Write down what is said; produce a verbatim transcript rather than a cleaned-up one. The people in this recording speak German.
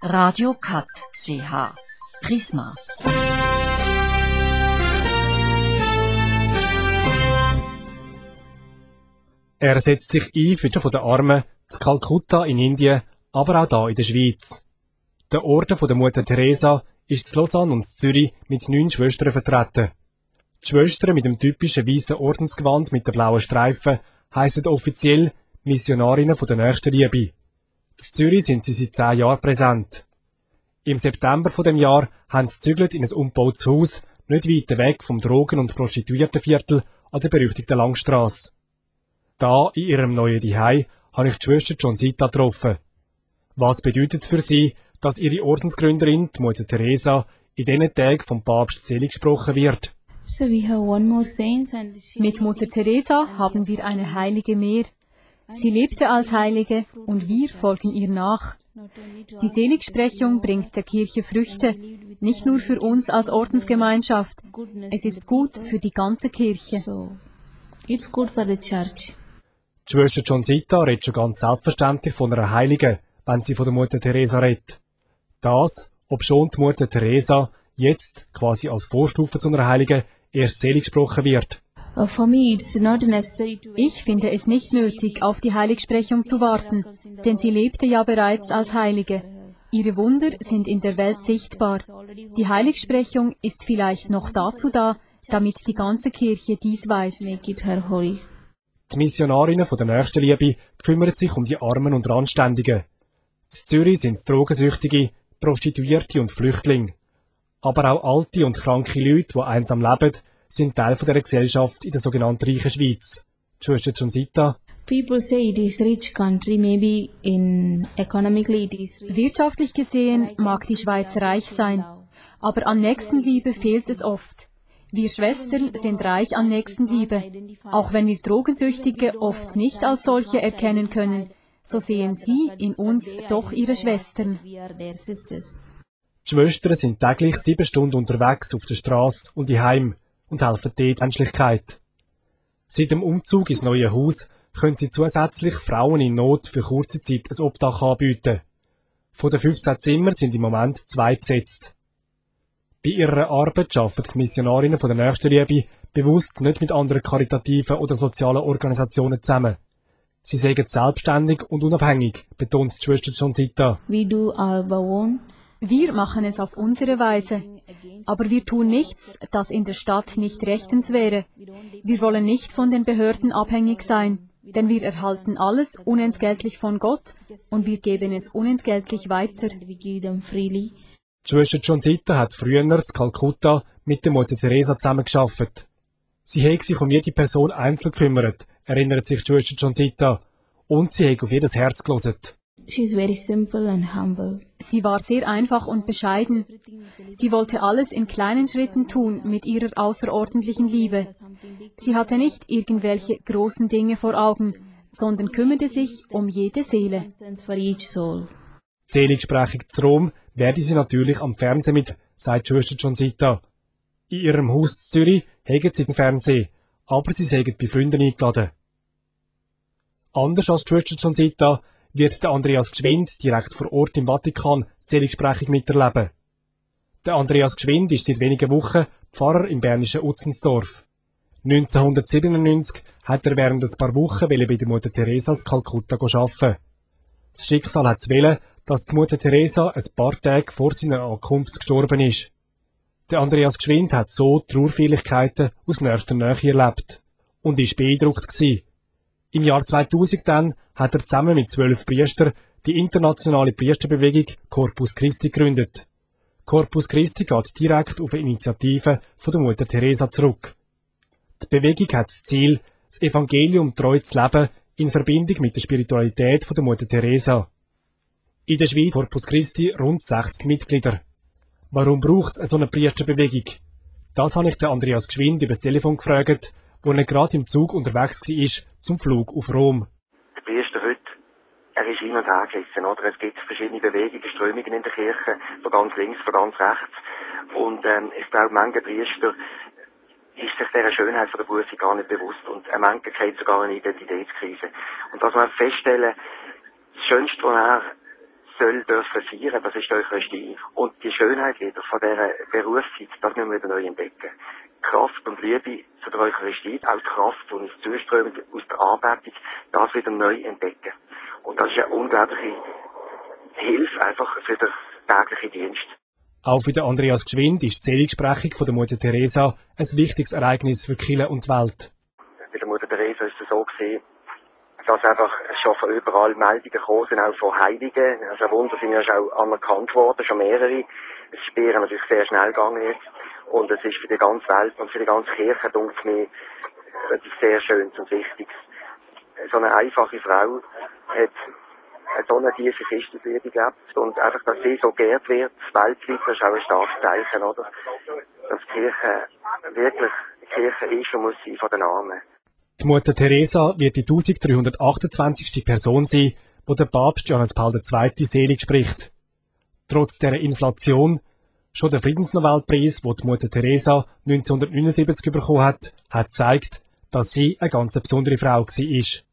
Radio Cut C H. Prisma. Er setzt sich ein für die von den Armen, in Kalkutta in Indien, aber auch hier in der Schweiz. Der Orden von der Mutter Teresa ist in Lausanne und in Zürich mit neun Schwestern vertreten. Die Schwestern mit dem typischen weißen Ordensgewand mit der blauen Streifen heissen offiziell Missionarinnen von der Nächstenliebe. In Zürich sind sie seit zehn Jahren präsent. Im September von dem Jahr haben sie zügelt in ein umgebautes Haus, nicht weit weg vom Drogen- und Prostituiertenviertel an der berüchtigten Langstrasse. Da, in ihrem neuen Zuhause, habe ich die Schwester Johnsita getroffen. Was bedeutet es für sie, dass ihre Ordensgründerin, die Mutter Teresa, in diesen Tagen vom Papst selig gesprochen wird? Mit Mutter Teresa haben wir eine Heilige mehr. Sie lebte als Heilige und wir folgen ihr nach. Die Seligsprechung bringt der Kirche Früchte, nicht nur für uns als Ordensgemeinschaft. Es ist gut für die ganze Kirche. It's good for the church. Die Schwester Johnsita redet schon ganz selbstverständlich von einer Heiligen, wenn sie von der Mutter Teresa redet. Das, obschon die Mutter Teresa jetzt, quasi als Vorstufe zu einer Heiligen, erst selig gesprochen wird. Ich finde es nicht nötig, auf die Heiligsprechung zu warten, denn sie lebte ja bereits als Heilige. Ihre Wunder sind in der Welt sichtbar. Die Heiligsprechung ist vielleicht noch dazu da, damit die ganze Kirche dies weiß. Die Missionarinnen von der Nächstenliebe kümmern sich um die Armen und Randständigen. In Zürich sind es Drogensüchtige, Prostituierte und Flüchtlinge. Aber auch alte und kranke Leute, die einsam leben, sind Teil dieser Gesellschaft in der sogenannten reichen Schweiz. Die Schwester Johnsita. Wirtschaftlich gesehen mag die Schweiz reich sein, aber an Nächstenliebe fehlt es oft. Wir Schwestern sind reich an Nächstenliebe. Auch wenn wir Drogensüchtige oft nicht als solche erkennen können, so sehen sie in uns doch ihre Schwestern. Die Schwestern sind täglich sieben Stunden unterwegs auf der Straße und in Heim und helfen dort Menschlichkeit. Seit dem Umzug ins neue Haus können sie zusätzlich Frauen in Not für kurze Zeit ein Obdach anbieten. Von den fünfzehn Zimmern sind im Moment zwei besetzt. Bei ihrer Arbeit arbeiten die Missionarinnen von der Nächstenliebe bewusst nicht mit anderen karitativen oder sozialen Organisationen zusammen. Sie sind selbstständig und unabhängig, betont die Schwester Johnsita. Wir machen es auf unsere Weise, aber wir tun nichts, das in der Stadt nicht rechtens wäre. Wir wollen nicht von den Behörden abhängig sein, denn wir erhalten alles unentgeltlich von Gott und wir geben es unentgeltlich weiter. Die Schwester Johnsita hat früher in Kalkutta mit der Mutter Teresa zusammengearbeitet. Sie hat sich um jede Person einzeln gekümmert, erinnert sich die Schwester Johnsita, und sie hat auf jedes Herz gehört. She's very simple and humble. Sie war sehr einfach und bescheiden. Sie wollte alles in kleinen Schritten tun mit ihrer außerordentlichen Liebe. Sie hatte nicht irgendwelche großen Dinge vor Augen, sondern kümmerte sich um jede Seele. Die Seligsprechung zu Rom werde sie natürlich am Fernsehen mit, sagt die Schwester Johnsita. In ihrem Haus in Zürich haben sie den Fernsehen, aber sie sind bei Freunden eingeladen. Anders als die Schwester Johnsita wird der Andreas Gschwind direkt vor Ort im Vatikan die Seligsprechung miterleben. Der Andreas Gschwind ist seit wenigen Wochen Pfarrer im bernischen Utzensdorf. neunzehnhundertsiebenundneunzig hat er während ein paar Wochen bei der Mutter Teresa in Kalkutta arbeiten. Das Schicksal hat es wollen, dass die Mutter Teresa ein paar Tage vor seiner Ankunft gestorben ist. Der Andreas Gschwind hat so Trauerfeierlichkeiten aus nächster Nähe erlebt und ist beeindruckt gewesen. Im Jahr zweitausend dann hat er zusammen mit zwölf Priestern die internationale Priesterbewegung Corpus Christi gegründet. Corpus Christi geht direkt auf eine Initiative von der Mutter Teresa zurück. Die Bewegung hat das Ziel, das Evangelium treu zu leben in Verbindung mit der Spiritualität von der Mutter Teresa. In der Schweiz Corpus Christi rund sechzig Mitglieder. Warum braucht es so eine Priesterbewegung? Das habe ich den Andreas Gschwind über das Telefon gefragt, wo er gerade im Zug unterwegs war zum Flug auf Rom. Der Priester heute, er ist hin und her gerissen, oder? Es gibt verschiedene Bewegungen, Strömungen in der Kirche, von ganz links, von ganz rechts. Und ähm, ich glaube, manche Priester ist sich dieser Schönheit von der Buße gar nicht bewusst und äh, manche kriegt sogar eine Identitätskrise. Und dass man feststellen, das Schönste, was er soll dürfen feiern, das ist die Eucharistie. Und die Schönheit wieder von dieser Berufszeit, das müssen wir wieder neu entdecken. Kraft und Liebe zu der Eucharistie, auch die Kraft, die uns zuströmt aus der Anbetung, das wieder neu entdecken. Und das ist eine unglaubliche Hilfe einfach für den täglichen Dienst. Auch für den Andreas Gschwind ist die Seligsprechung von der Mutter Teresa ein wichtiges Ereignis für die Kirche und die Welt. Bei der Mutter Teresa ist es so gewesen, dass einfach schon von überall Meldungen gekommen sind, auch von Heiligen. Also Wunder sind ja schon anerkannt worden, schon mehrere. Es ist bei ihr natürlich sehr schnell gegangen jetzt. Und es ist für die ganze Welt und für die ganze Kirche, denke ich mir, etwas sehr Schönes und Wichtiges. So eine einfache Frau hat so eine tiefe Christusliebe gehabt. Und einfach, dass sie so geehrt wird, weltweit, das ist auch ein starkes Zeichen, oder? Dass die Kirche wirklich die Kirche ist und muss sie von den Armen. Die Mutter Teresa wird die dreizehnhundertachtundzwanzigste Person sein, wo der Papst Johannes Paul der Zweite selig spricht. Trotz der Inflation, schon der Friedensnobelpreis, den die Mutter Teresa neunzehnhundertneunundsiebzig bekommen hat, hat gezeigt, dass sie eine ganz besondere Frau war.